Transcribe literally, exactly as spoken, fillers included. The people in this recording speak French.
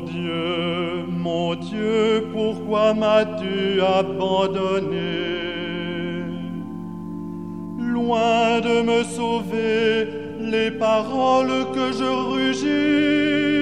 Dieu, mon Dieu, pourquoi m'as-tu abandonné? Loin de me sauver, les paroles que je rugis